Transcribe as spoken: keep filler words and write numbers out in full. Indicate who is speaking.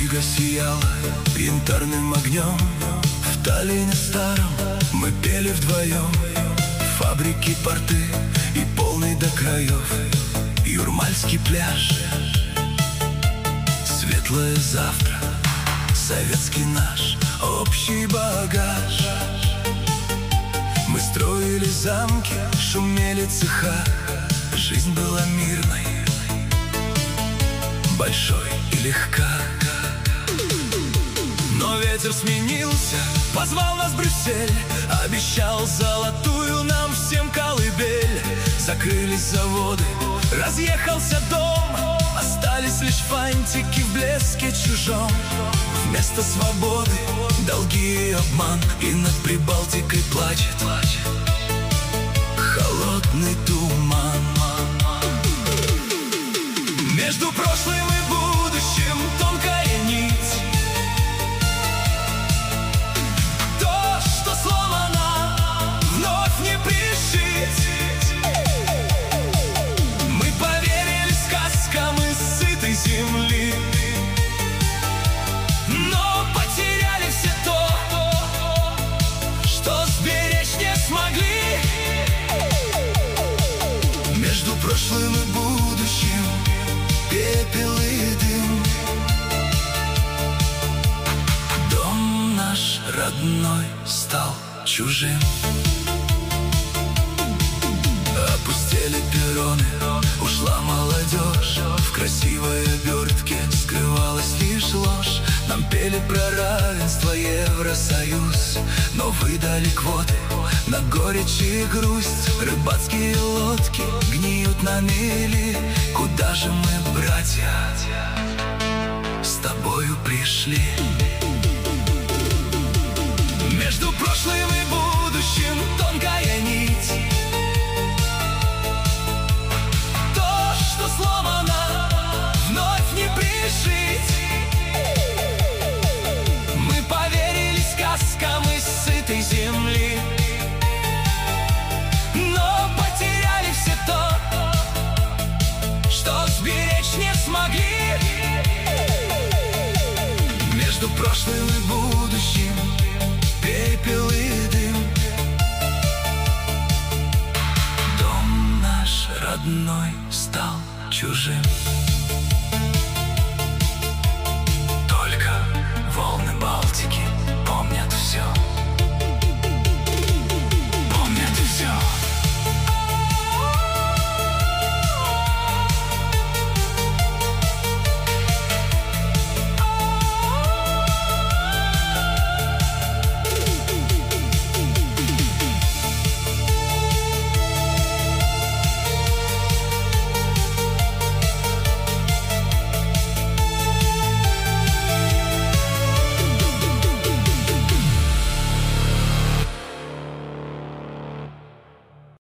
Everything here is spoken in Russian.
Speaker 1: Рига сияла янтарным огнем. В Таллине старом мы пели вдвоем. Фабрики, порты и полный до краев Юрмальский пляж. Светлое завтра, советский наш общий багаж. Мы строили замки, шумели цеха. Жизнь была мирной, большой и легка. Но ветер сменился, позвал нас Брюссель. Обещал золотую нам всем колыбель. Закрылись заводы, разъехался дом. Остались лишь фантики в блеске чужом. Вместо свободы долги и обман. И над Прибалтикой плачет холодный туман. Между прошлым и будущим тонкая нить. То, что сломано, вновь не пришить. Мы поверили сказкам из сытой земли, но потеряли все то, что сберечь не смогли. Между прошлым и будущим пепел и дым. Дом наш родной стал чужим. Опустели перроны, ушла молодежь. В красивой обертке скрывалась лишь ложь. Нам пели про равенство, Евросоюз, но выдали квоты на горечь и грусть. Рыбацкие лодки гниют на мели. Куда же мы, братья, с тобою пришли? Между прошлым и будущим тонкая нить. То, что сломано, вновь не пришить. Мы поверили сказкам из сытой земли, но потеряли все то, что сберечь не смогли. Между прошлым и будущим пепел и дым. Дом наш родной стал чужим.